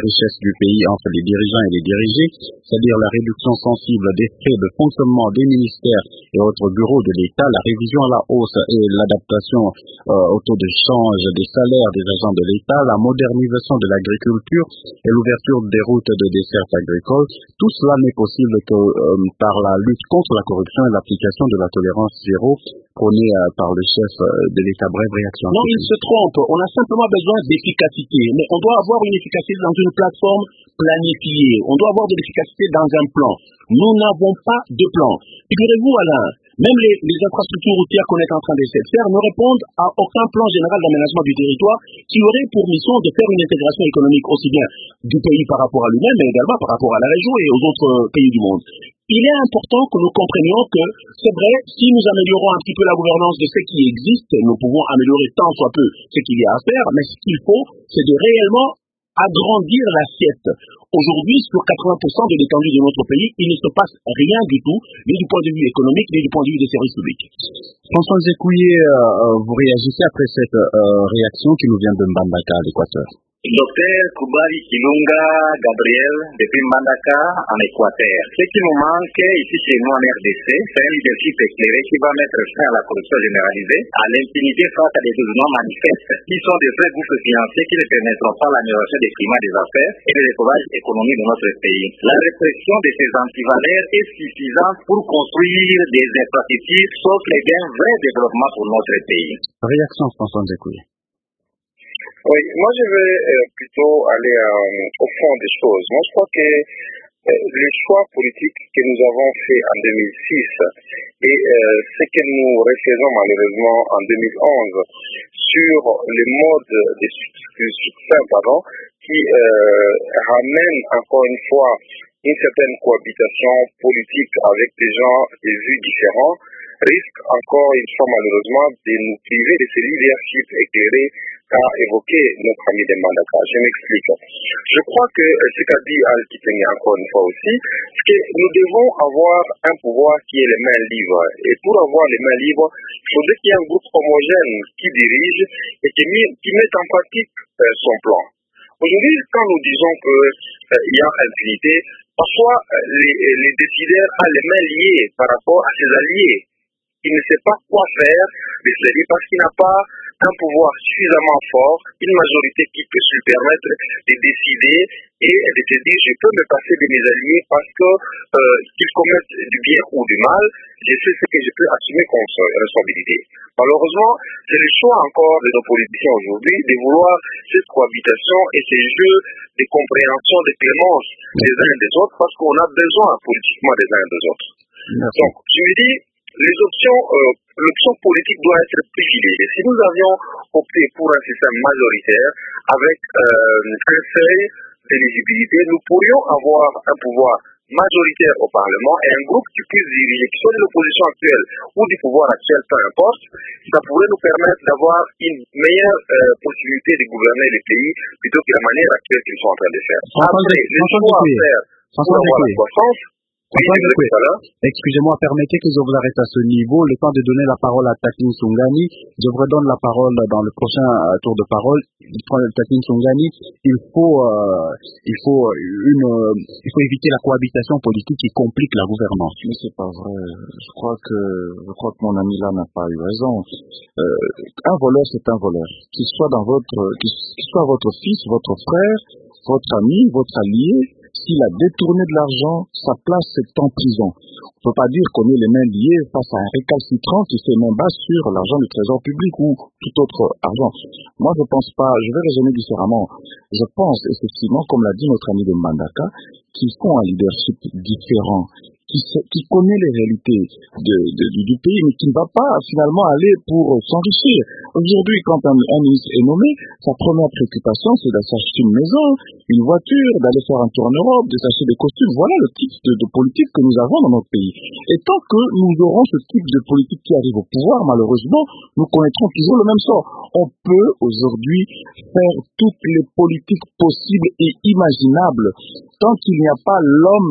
Speaker 2: richesse du pays entre les dirigeants et les dirigés, c'est-à-dire la réduction sensible des frais de fonctionnement des ministères et autres bureaux de l'État, la révision à la hausse et l'adaptation euh, au taux de change des salaires des agents de l'État, la modernisation de l'agriculture et l'ouverture des routes de desserte agricole. Tout cela n'est possible que euh, par la lutte contre la corruption et l'application de la tolérance zéro prônée euh, par le chef euh, de l'État. Brève réaction.
Speaker 8: Non, il se trompe. On a simplement besoin d'efficacité. Mais on doit avoir une efficacité dans une plateforme planifiée. On doit avoir de l'efficacité dans un plan. Nous n'avons pas de plan. Figurez-vous, Alain, même les, les infrastructures routières qu'on est en train d'essayer de faire ne répondent à aucun plan général d'aménagement du territoire qui aurait pour mission de faire une intégration économique aussi bien du pays par rapport à lui-même, mais également par rapport à la région et aux autres pays du monde. Il est important que nous comprenions que, c'est vrai, si nous améliorons un petit peu la gouvernance de ce qui existe, nous pouvons améliorer tant soit peu ce qu'il y a à faire, mais ce qu'il faut, c'est de réellement agrandir l'assiette. Aujourd'hui, sur quatre-vingts pour cent de l'étendue de notre pays, il ne se passe rien du tout, ni du point de vue économique, ni du point de vue des services publics.
Speaker 2: François Zécouillet, euh, vous réagissez après cette euh, réaction qui nous vient de Mbandaka à l'Équateur.
Speaker 11: Docteur Koubari Kilunga Gabriel, depuis Mbandaka en Équateur. Ce qui nous manque ici chez nous en R D C, c'est un leadership éclairé qui va mettre fin à la corruption généralisée, à l'impunité face à des besoins manifestes, qui sont des vrais gouffres financiers qui ne permettront pas l'amélioration des climats des affaires et de l'économie économique de notre pays. La répression de ces antivaleurs est suffisante pour construire des infrastructures, sauf les gains vrais développement pour notre pays.
Speaker 2: Réaction François Zécouillet.
Speaker 4: Oui, moi je vais euh, plutôt aller euh, au fond des choses. Moi je crois que euh, les choix politiques que nous avons faits en deux mille six et euh, ce que nous refaisons malheureusement en deux mille onze sur les modes de succès pardon, qui euh, ramènent encore une fois une certaine cohabitation politique avec des gens des vues différents risque encore une fois malheureusement de nous priver de ce leadership éclairé qu'a évoqué notre ami de Mbandaka. Je m'explique. Je crois que ce qu'a dit Al-Kiteni encore une fois aussi, c'est que nous devons avoir un pouvoir qui est les mains libres. Et pour avoir les mains libres, il faudrait qu'il y ait un groupe homogène qui dirige et qui, qui mette en pratique euh, son plan. Aujourd'hui, quand nous disons qu'il euh, y a impunité, parfois euh, les, les décideurs ont les mains liées par rapport à ses alliés. Il ne sait pas quoi faire de cela parce qu'il n'a pas un pouvoir suffisamment fort, une majorité qui peut se permettre de décider et de se dire je peux me passer de mes alliés parce que euh, qu'ils commettent du bien ou du mal, je sais ce que je peux assumer comme responsabilité. Malheureusement, c'est le choix encore de nos politiciens aujourd'hui de vouloir cette cohabitation et ces jeux de compréhension, de clémence des uns et des autres parce qu'on a besoin politiquement des uns et des autres. Merci. Donc, je me dis, les options, euh, l'option politique doit être privilégiée. Si nous avions opté pour un système majoritaire avec euh, un seuil d'éligibilité, nous pourrions avoir un pouvoir majoritaire au Parlement et un groupe qui puisse diriger, qui soit de l'opposition actuelle ou du pouvoir actuel, peu importe, ça pourrait nous permettre d'avoir une meilleure euh, possibilité de gouverner le pays plutôt que la manière actuelle qu'ils sont en train de faire. Après, les choix à faire pour avoir la croissance. Oui,
Speaker 2: excusez-moi, permettez que je vous arrête à ce niveau. Le temps de donner la parole à Takin Sungani. Je vous redonne la parole dans le prochain euh, tour de parole. Takin Sungani, il faut, euh, il faut une, euh, il faut éviter la cohabitation politique qui complique la gouvernance.
Speaker 7: Mais c'est pas vrai. Je crois que, je crois que mon ami là n'a pas eu raison. Euh, un voleur, c'est un voleur. Qu'il soit dans votre, qu'il soit votre fils, votre frère, votre ami, votre allié. S'il a détourné de l'argent, sa place c'est en prison. On ne peut pas dire qu'on est les mains liées face à un récalcitrant qui fait main basse sur l'argent du trésor public ou tout autre argent. Moi je pense pas, je vais raisonner différemment. Je pense effectivement, comme l'a dit notre ami de Mbandaka, qu'ils font un leadership différent, qui, qui connaît les réalités de, de, du, du pays, mais qui ne va pas finalement aller pour s'enrichir. Aujourd'hui, quand un, un ministre est nommé, sa première préoccupation, c'est de s'acheter une maison, une voiture, d'aller faire un tour en Europe, de s'acheter des costumes. Voilà le type de, de politique que nous avons dans notre pays. Et tant que nous aurons ce type de politique qui arrive au pouvoir, malheureusement, nous connaîtrons toujours le même sort. On peut aujourd'hui faire toutes les politiques possibles et imaginables. Tant qu'il n'y a pas l'homme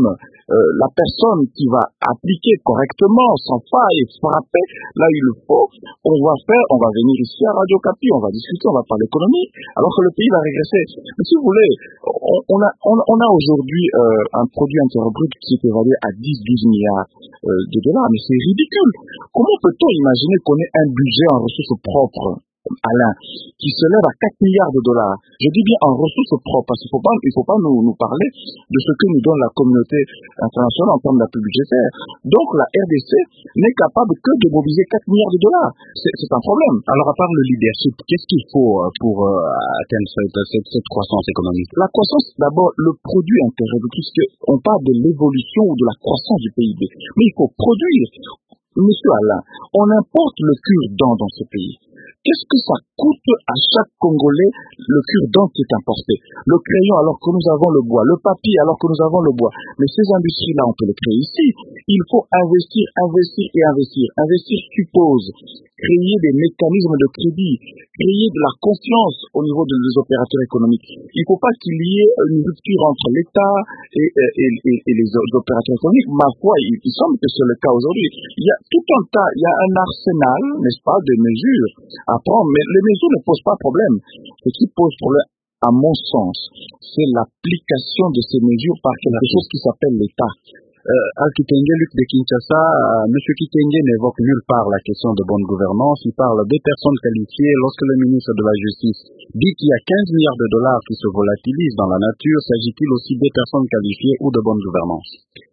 Speaker 7: euh, la personne qui va appliquer correctement, sans faille, frapper là où il le faut, on va faire, on va venir ici à Radio Capi, on va discuter, on va parler économie, alors que le pays va régresser. Mais si vous voulez, on, on a, on, on a aujourd'hui euh, un produit intérieur brut qui est évalué à dix à douze milliards euh, de dollars, mais c'est ridicule. Comment peut-on imaginer qu'on ait un budget en ressources propres, Alain, qui se lève à quatre milliards de dollars? Je dis bien en ressources propres, parce qu'il ne faut pas, il faut pas nous, nous parler de ce que nous donne la communauté internationale en termes d'appui budgétaire. Donc la R D C n'est capable que de mobiliser quatre milliards de dollars. C'est, c'est un problème.
Speaker 2: Alors à part le leadership, qu'est-ce qu'il faut pour euh, atteindre cette, cette, cette croissance économique?
Speaker 7: La croissance, d'abord, le produit intérieur brut, puisqu'on parle de l'évolution ou de la croissance du P I B. Mais il faut produire. Monsieur Alain, on importe le cure-dent dans ce pays. Qu'est-ce que ça coûte à chaque Congolais le cure-dent qui est importé? Le crayon alors que nous avons le bois, le papier alors que nous avons le bois. Mais ces industries-là, on peut les créer ici. Il faut investir, investir et investir. Investir suppose créer des mécanismes de crédit, créer de la confiance au niveau des opérateurs économiques. Il ne faut pas qu'il y ait une rupture entre l'État et, et, et, et les opérateurs économiques. Ma foi, il, il semble que c'est le cas aujourd'hui. Il y a tout un tas, il y a un arsenal, n'est-ce pas, de mesures à prendre, mais les mesures ne posent pas problème. Ce qui pose problème, à mon sens, c'est l'application de ces mesures par quelque chose qui s'appelle l'État.
Speaker 2: Euh, Al Kitenge, Luc de Kinshasa, euh, M. Kitenge n'évoque nulle part la question de bonne gouvernance. Il parle des personnes qualifiées. Lorsque le ministre de la Justice dit qu'il y a quinze milliards de dollars qui se volatilisent dans la nature, s'agit-il aussi des personnes qualifiées ou de bonne gouvernance?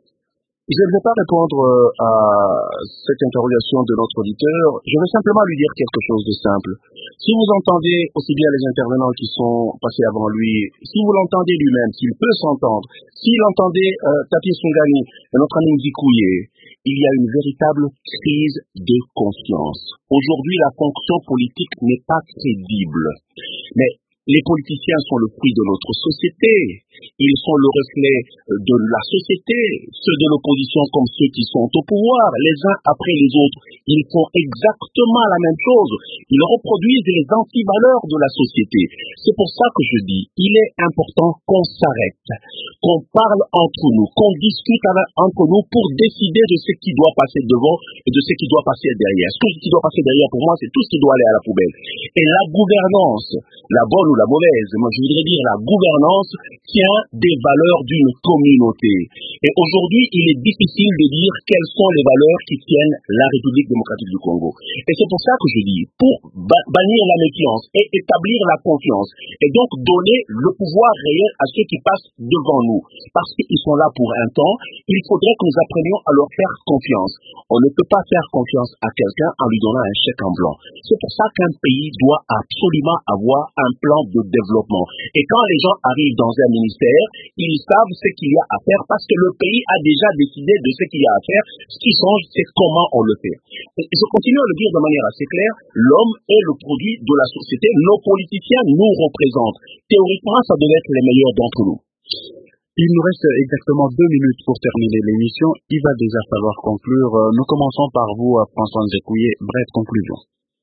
Speaker 8: Je ne vais pas répondre à cette interrogation de notre auditeur. Je veux simplement lui dire quelque chose de simple. Si vous entendez aussi bien les intervenants qui sont passés avant lui, si vous l'entendez lui-même, s'il peut s'entendre, s'il entendait euh, Tapi Sungani et notre ami Ndikouye, il y a une véritable crise de confiance. Aujourd'hui, la fonction politique n'est pas crédible. Mais les politiciens sont le fruit de notre société. Ils sont le reflet de la société, ceux de l'opposition comme ceux qui sont au pouvoir, les uns après les autres. Ils font exactement la même chose. Ils reproduisent les antivaleurs de la société. C'est pour ça que je dis, il est important qu'on s'arrête, qu'on parle entre nous, qu'on discute entre nous pour décider de ce qui doit passer devant et de ce qui doit passer derrière. Ce qui doit passer derrière, pour moi, c'est tout ce qui doit aller à la poubelle. Et la gouvernance, la bonne ou la mauvaise, moi je voudrais dire la gouvernance tient des valeurs d'une communauté. Et aujourd'hui, il est difficile de dire quelles sont les valeurs qui tiennent la République démocratique du Congo. Et c'est pour ça que je dis, pour bannir la méfiance et établir la confiance, et donc donner le pouvoir réel à ceux qui passent devant nous, parce qu'ils sont là pour un temps, il faudrait que nous apprenions à leur faire confiance. On ne peut pas faire confiance à quelqu'un en lui donnant un chèque en blanc. C'est pour ça qu'un pays doit absolument avoir un plan de développement. Et quand les gens arrivent dans un ministère, ils savent ce qu'il y a à faire parce que le pays a déjà décidé de ce qu'il y a à faire. Ce qui change, c'est comment on le fait. Et je continue à le dire de manière assez claire, l'homme est le produit de la société. Nos politiciens nous représentent. Théoriquement, ça devait être les meilleurs d'entre nous.
Speaker 2: Il nous reste exactement deux minutes pour terminer l'émission. Il va déjà falloir conclure. Nous commençons par vous, François Ndikouye. Bref conclusion.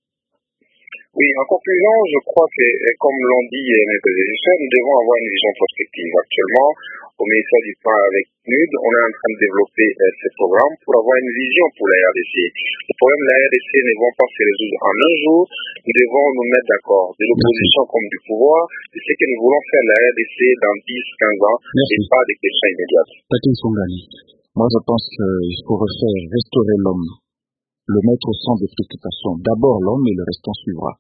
Speaker 4: Oui, en conclusion, je crois que, comme l'ont dit mes prédécesseurs, nous devons avoir une vision prospective. Actuellement, au ministère du Plan avec N U D, on est en train de développer euh, ce programme pour avoir une vision pour la R D C. Les problèmes de la R D C ne vont pas se résoudre en un jour. Nous devons nous mettre d'accord, de l'opposition comme du pouvoir, de ce que nous voulons faire la R D C dans dix à quinze ans. Merci. Et pas des questions immédiates.
Speaker 7: Moi, je pense qu'il faut refaire, restaurer l'homme, le mettre au centre des préoccupations. D'abord l'homme et le restant suivra.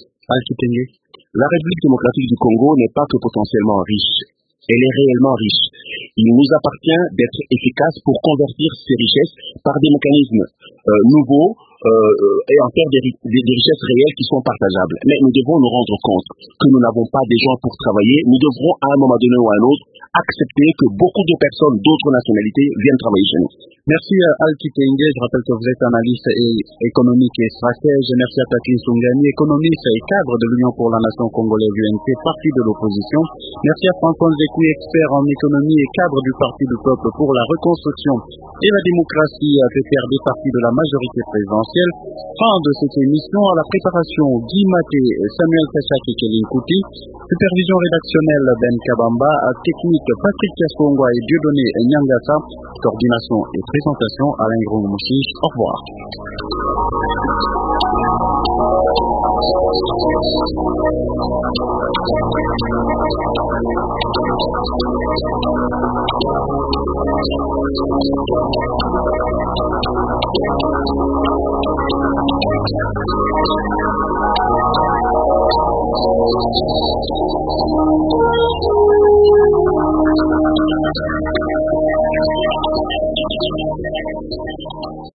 Speaker 8: La République démocratique du Congo n'est pas que potentiellement riche, elle est réellement riche. Il nous appartient d'être efficace pour convertir ces richesses par des mécanismes euh, nouveaux euh, et en faire des, des, des richesses réelles qui sont partageables. Mais nous devons nous rendre compte que nous n'avons pas des gens pour travailler. Nous devrons à un moment donné ou à un autre accepter que beaucoup de personnes d'autres nationalités viennent travailler chez nous.
Speaker 2: Merci à Al Kitenge. Je rappelle que vous êtes analyste et économique et stratège. Merci à Taki Sungani, économiste et cadre de l'Union pour la Nation congolaise U N C, parti de l'opposition. Merci à François Ndikouye, expert en économie et cadre du Parti du Peuple pour la reconstruction et la démocratie, à P P R D, parti de la majorité présidentielle. Fin de cette émission. À la préparation, Guy Maté, Samuel Kachak et Kevin Kouti. Supervision rédactionnelle Ben Kabamba, technique Patrick Kiasongwa et Dieudonné Nyangasa, coordination et présentation Alain Grong-Moussi. Au revoir. Thank you.